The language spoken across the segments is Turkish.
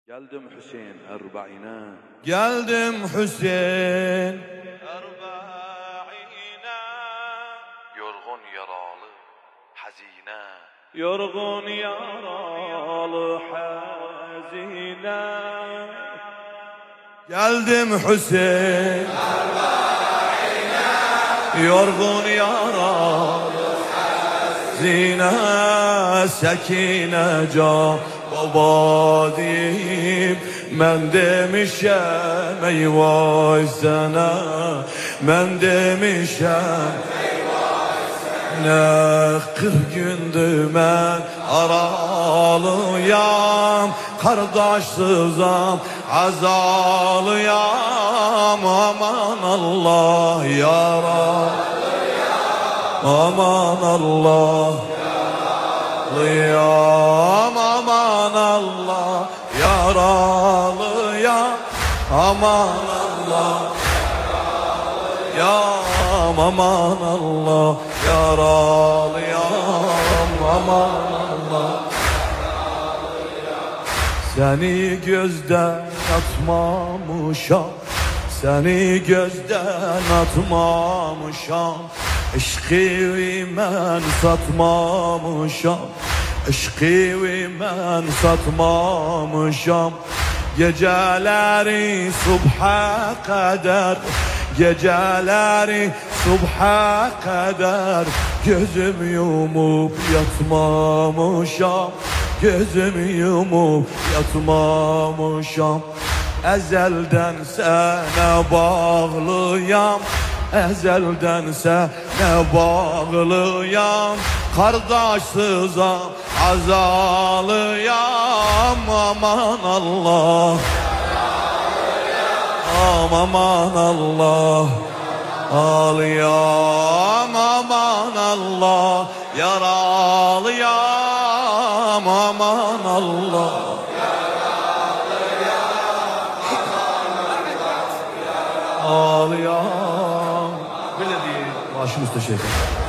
Geldim Hüseyin Erbaine. Geldim Hüseyin Erbaine. Yorgun yaralı hazine. yorgun yaralı hazine. Geldim Hüseyin Erbaine. Yorgun yaralı hazine. Sekine can baba deyip men demişem eyvah sana, men demişem eyvah sana. 40 gündür ben aralıyam, kardeşsizam azalıyam. Aman Allah ya Rabbi, aman Allah yaralıyam, aman Allah yaralıyam, aman Allah yaralıyam, aman Allah yaralıyam, aman Allah. Seni gözden atmamışam, seni gözden atmamışam. Eşkıvi men satmamışam, eşkıvi men satmamışam. Geceleri subha kadar, geceleri subha kadar gözüm yumup yatmamışam, gözüm yumup yatmamışam. Ezelden sana bağlıyam, ezelden sana bağlıyam. Kardeşsizam azalıyam, aman Allah aman Allah ağlıyam, aman Allah yaralıyam, aman Allah ağlıyam. Böyle diye başım üstü şey.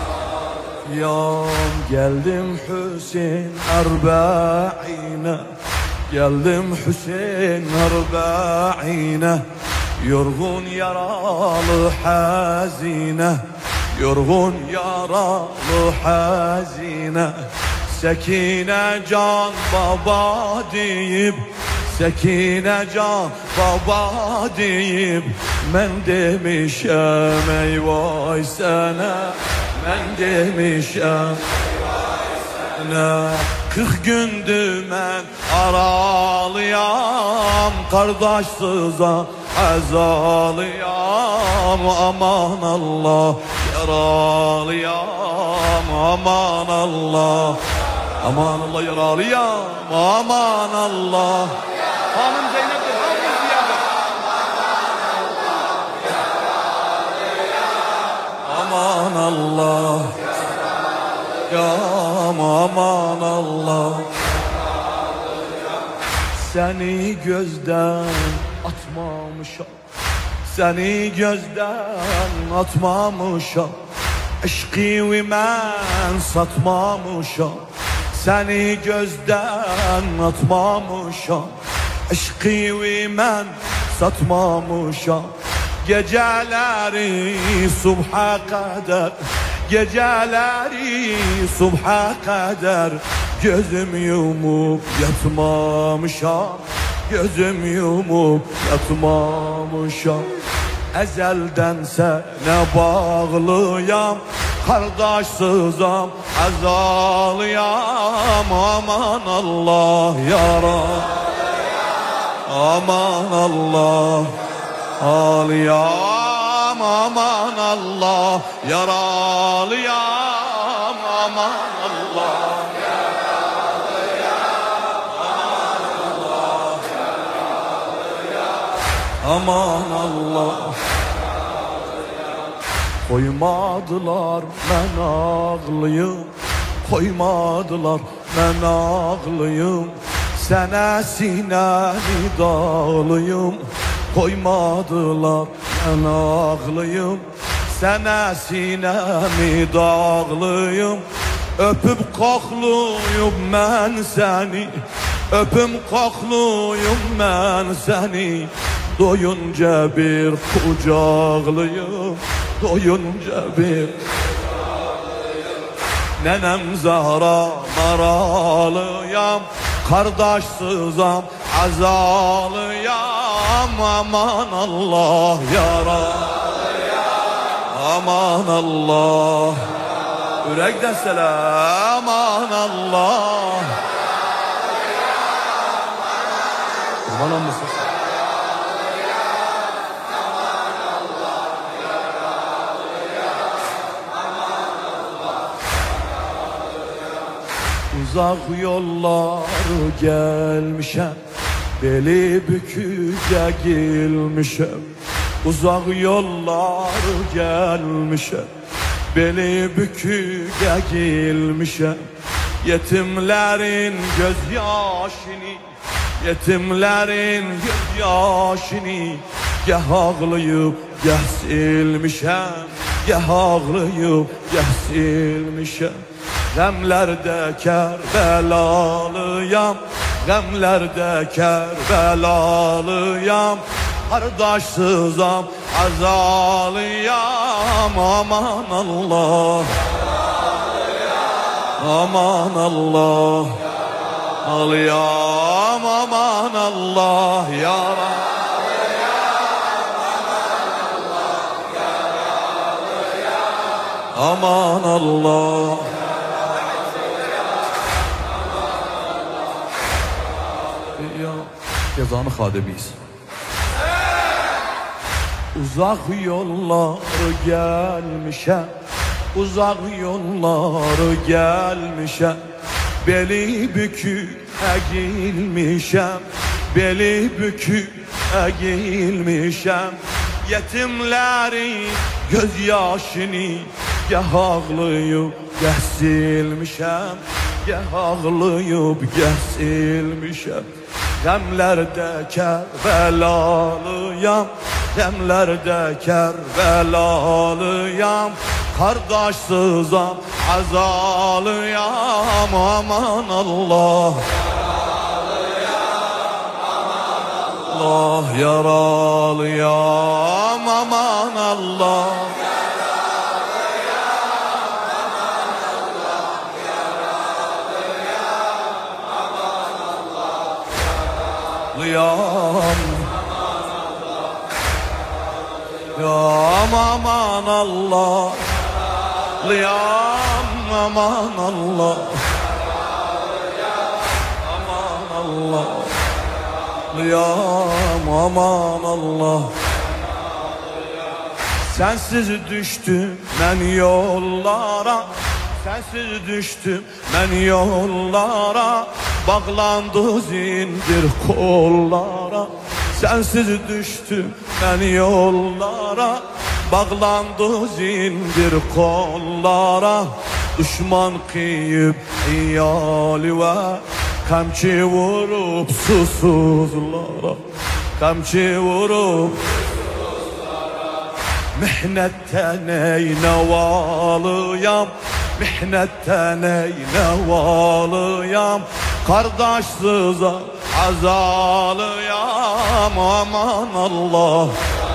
Yam geldim Hüseyin Erbaine, geldim Hüseyin Erbaine. Yorgun yaralı hazine, yorgun yaralı hazine. Sekine can baba deyip, sekine can baba deyip men demişem eyvah sana, men demişem eyvah sana. 40 gündür men aralıyam, kardeşsizam azalıyam. Aman Allah yaralıyam, aman Allah, aman Allah yaralıyam, aman Allah. Hanım Zeynep'tir, hanım Ziyade. Aman Allah ya, aman Allah. Seni gözden atmamışam, seni gözden atmamışam. Eşkıvi men satmamışam, seni gözden atmamışam. Eşkıvi men satmamışam. Geceleri subha kadar, geceleri subha kadar gözüm yumup yatmamışam, gözüm yumup yatmamışam. Ezelden sana bağlıyam, kardeşsizam azalıyam. Aman Allah yaralıyam, aman Allah ağlıyam, aman Allah yaralıyam, aman Allah aman Allah. Koymadılar men ağlıyım, koymadılar men ağlıyım. Sana sinemi dağlıyım, koymadılar men ağlıyım. Sana sinemi dağlıyım. Öpüp kokluyum ben seni, Öpüm kokluyum mən səni, doyunca bir kucaqlıyım, doyunca bir Nənəm Zahra maralıyam, kardeşsizam azalıyam. Aman Allah yaralıyam, aman Allah. Ürəkdən selam, aman Allah. Kurban olmasın. Uzak yolları gelmişem, beli büküce gelmişem. Uzak yolları gelmişem, beli büküce gelmişem. Yetimlerin gözyaşını, yetimlerin gözyaşını gah ağlayıp gah silmişem, gah ağlayıp gah silmişem. Qəmlərdə Kərbəlalıyam, qəmlərdə Kərbəlalıyam. Qardaşsızam azalıyam, aman Allah, aman Allah. Alıyam, aman Allah yaralıyam, aman Allah. Yazanı xadibiyiz. Uzak yolları gelmişem, uzak yolları gelmişem. Beli bükük eğilmişem, beli bükük eğilmişem. Yetimlerin gözyaşını gah ağlayıp gah silmişem, gah ağlayıp gah silmişem. Qəmlərdə Kərbəlalıyam, qəmlərdə Kərbəlalıyam. Qardaşsızam azalıyam, aman Allah, Allah yaralıyam, aman Allah. Ya aman Allah, ya aman Allah, aman Allah, ya aman Allah. Sensiz düştüm ben yollara, sensiz düştüm ben yollara. Bağlandı zindir kollara, sensiz düştüm ben yollara. Bağlandı zindir kollara. Düşman kıyıp iyali ve kamçı vurup susuzlara, kamçı vurup mihnetten eynevalıyam, mihnetten eynevalıyam. Kardeşsizam azalıyam, aman Allah,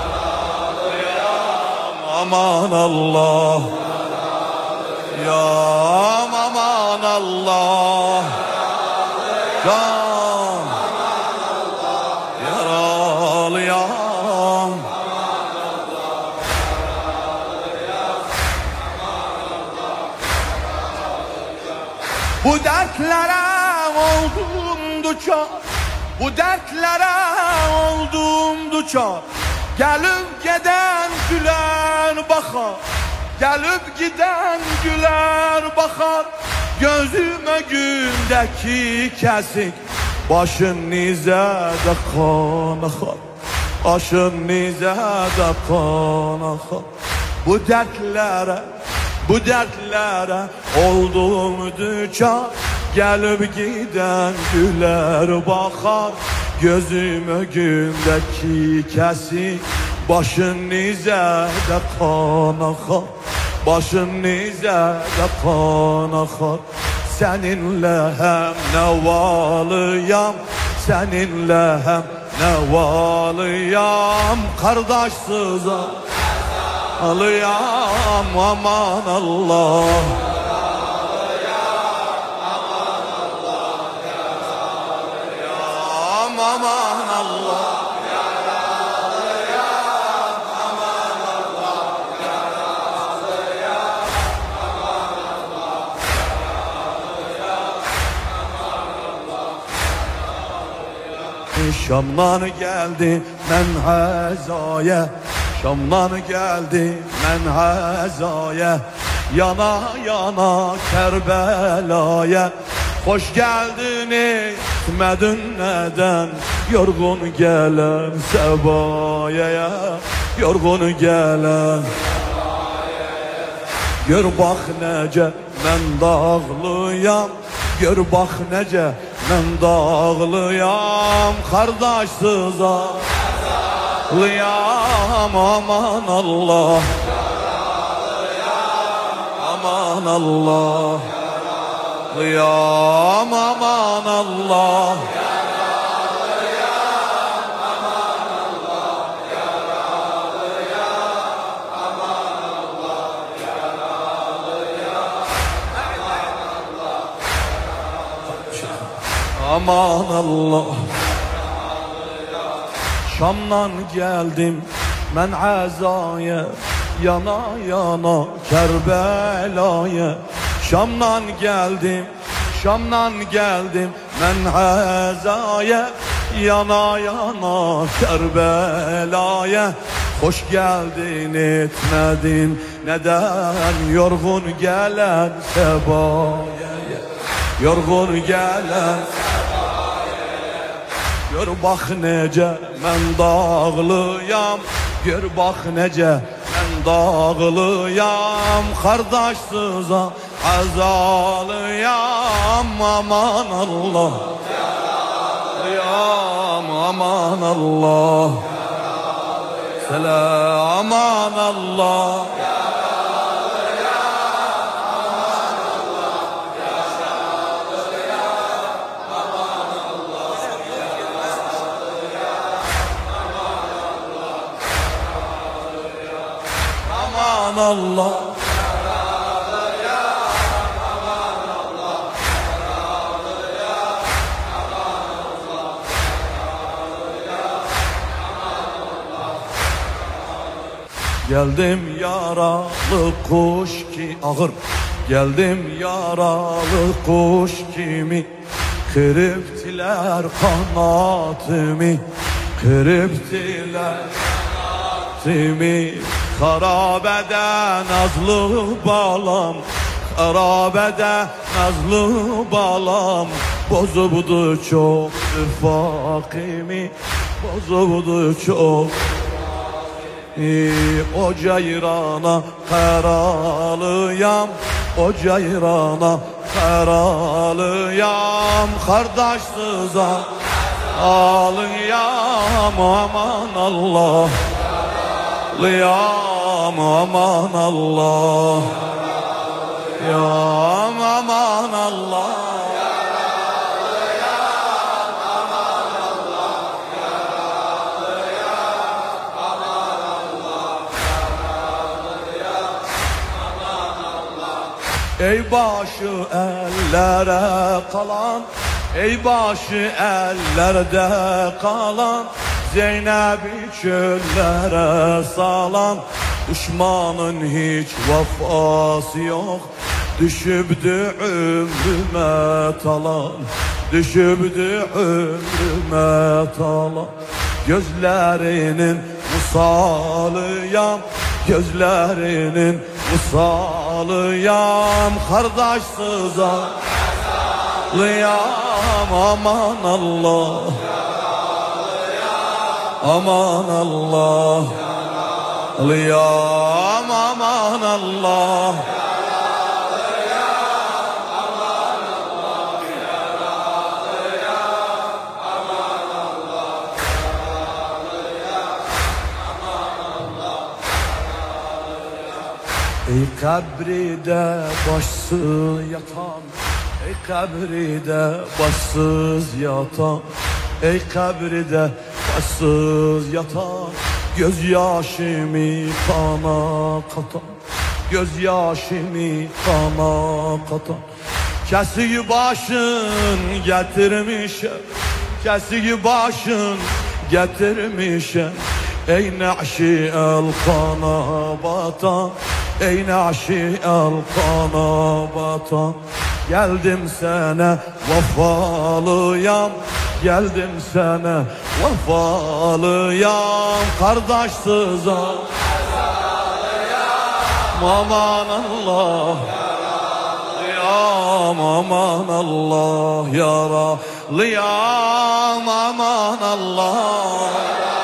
aman Allah, ya aman Allah, can yaralıyam. Bu dertlere oldum duçar, bu dertlere oldum duçar. Gelip giden güler bakar, gelip giden güler bakar. Gözüme gündeki kesik, başın nizədə kan axar, başın nizədə kan axar. Bu dertlere oldum düçar. Gelip giden güler bakar. Gözüme gündeki kesik, başın nizədə kan axar, başın nizədə kan axar. seninle hem nevalıyam, seninle hem nevalıyam. Kardeşsiz alıyam, aman Allah. Aman Allah. Şamdan geldi menhezaya, Şamdan geldi menhezaya, yana yana Kerbela'ya. Hoş geldin etmedin neden, yorgun gelen sebaya, yorgun gelen. Gör bak nece men dağlıyam, gör bak nece men dağlıyam. Kardeşsiz ağlıyam, aman Allah. Aman Allah. Ağlıyam, aman Allah. Aman Allah. Şam'dan geldim men azaya, yana yana Kerbela'ya. Şam'dan geldim, Şam'dan geldim men azaya, yana yana Kerbela'ya. Hoş geldin etmedin neden, yorgun gelen sebaya, yorgun gelen. Gör bak nece men dağlıyam, gör bak nece men dağlıyam. Kardeşsiz azalıyam, aman Allah. Aman Allah. Selam, aman Allah. Aman Allah. Geldim yaralı kuş ki ağır, geldim yaralı kuş kimi. Kırıptiler kanatımı, kırıptiler kanatımı. Harabede nazlı balam, harabede nazlı balam. Bozuldu çok fakimi, bozuldu çok. O cayrana karalıyam, o cayrana karalıyam. Kardeşsiz ağlıyam, aman Allah. Ağlıyam, aman Allah. Ya aman Allah. Ey başı ellere kalan, ey başı ellerde kalan. Zeynep'i çöllere salan, düşmanın hiç vefası yok. Düşübdü ömrüme talan, düşübdü ömrüme talan. Gözlerinin musalıyam, gözlerinin musalıyam. Kardeşsiz ağlıyam, aman Allah. Aman Allah. Ağlıyam, aman Allah. Ey kabride başsız yatan, Ey kabride başsız yatan, ey kabride başsız yatan, gözyaşımı kana katan, gözyaşımı kana katan. Kesik başın getirmişim, kesik başın getirmişim. Ey naşi el kana batan, ey naşi el kana batan. Geldim sana vefalıyam, geldim sana vefalıyam. Kardeşsizam aman Allah, aman Allah yaralıyam, aman Allah.